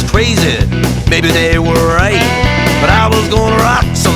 crazy, maybe they were right, but I was gonna rock, so